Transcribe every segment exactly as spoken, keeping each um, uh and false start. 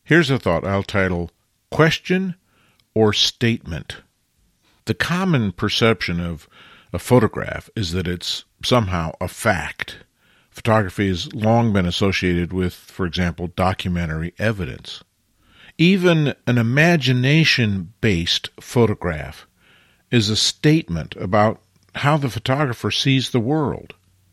Here's a thought I'll title, Question or Statement. The common perception of a photograph is that it's somehow a fact. Photography has long been associated with, for example, documentary evidence. Even an imagination-based photograph is a statement about how the photographer sees the world.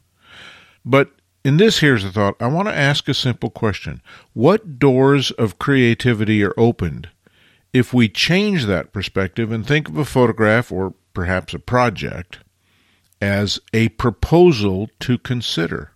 But in this Here's a Thought, I want to ask a simple question. What doors of creativity are opened if we change that perspective and think of a photograph, or perhaps a project, as a proposal to consider?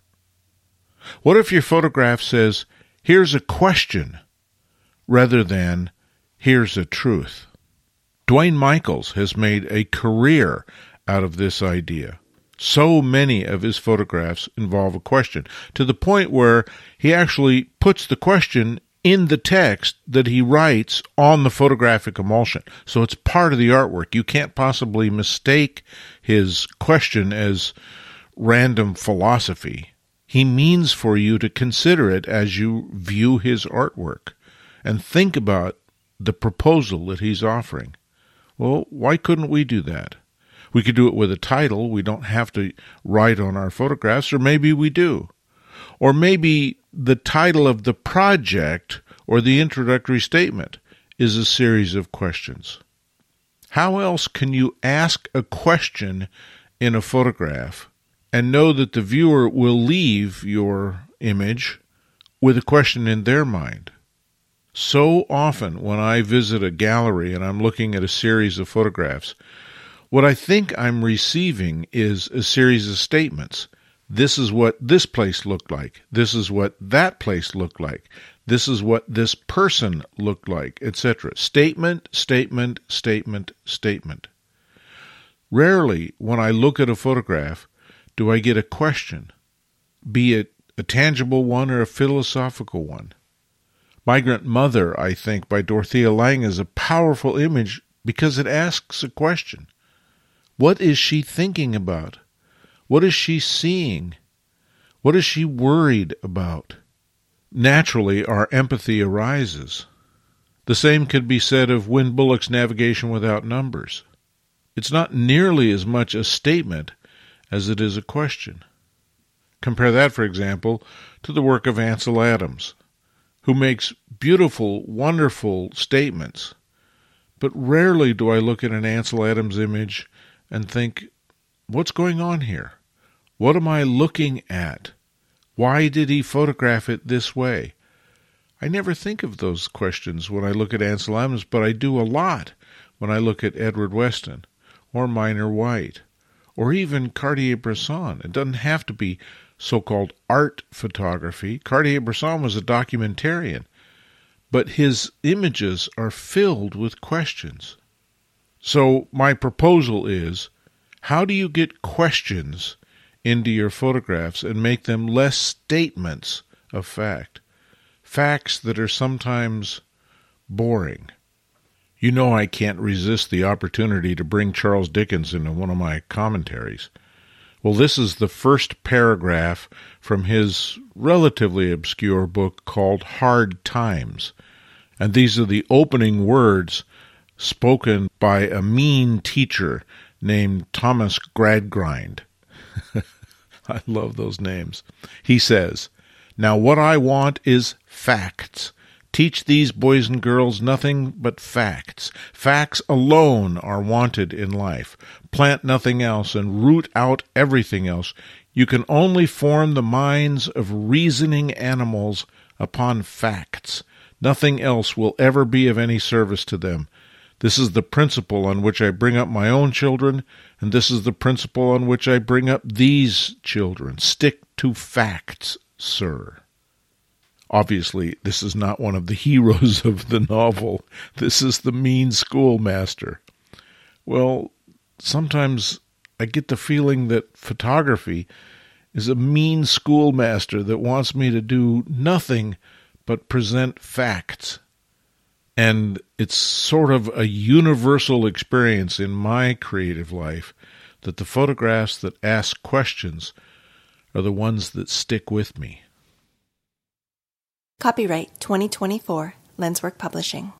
What if your photograph says, here's a question, rather than, here's a truth? Duane Michaels has made a career out of this idea. So many of his photographs involve a question, to the point where he actually puts the question in the text that he writes on the photographic emulsion. So it's part of the artwork. You can't possibly mistake his question as random philosophy. He means for you to consider it as you view his artwork and think about the proposal that he's offering. Well, why couldn't we do that? We could do it with a title. We don't have to write on our photographs, or maybe we do. Or maybe the title of the project or the introductory statement is a series of questions. How else can you ask a question in a photograph and know that the viewer will leave your image with a question in their mind? So often when I visit a gallery and I'm looking at a series of photographs, what I think I'm receiving is a series of statements. This is what this place looked like. This is what that place looked like. This is what this person looked like, et cetera. Statement, statement, statement, statement. Rarely, when I look at a photograph, do I get a question, be it a tangible one or a philosophical one. Migrant Mother, I think, by Dorothea Lange, is a powerful image because it asks a question. What is she thinking about? What is she seeing? What is she worried about? Naturally, our empathy arises. The same could be said of Win Bullock's Navigation Without Numbers. It's not nearly as much a statement as it is a question. Compare that, for example, to the work of Ansel Adams, who makes beautiful, wonderful statements. But rarely do I look at an Ansel Adams image and think, what's going on here? What am I looking at? Why did he photograph it this way? I never think of those questions when I look at Ansel Adams, but I do a lot when I look at Edward Weston or Minor White or even Cartier-Bresson. It doesn't have to be so-called art photography. Cartier-Bresson was a documentarian, but his images are filled with questions. So my proposal is, how do you get questions into your photographs and make them less statements of fact? Facts that are sometimes boring. You know I can't resist the opportunity to bring Charles Dickens into one of my commentaries. Well, this is the first paragraph from his relatively obscure book called Hard Times. And these are the opening words spoken by a mean teacher named Thomas Gradgrind. I love those names. He says, "Now what I want is facts. Teach these boys and girls nothing but facts. Facts alone are wanted in life. Plant nothing else and root out everything else. You can only form the minds of reasoning animals upon facts. Nothing else will ever be of any service to them. This is the principle on which I bring up my own children, and this is the principle on which I bring up these children. Stick to facts, sir." Obviously, this is not one of the heroes of the novel. This is the mean schoolmaster. Well, sometimes I get the feeling that photography is a mean schoolmaster that wants me to do nothing but present facts. And it's sort of a universal experience in my creative life that the photographs that ask questions are the ones that stick with me. Copyright twenty twenty-four, Lenswork Publishing.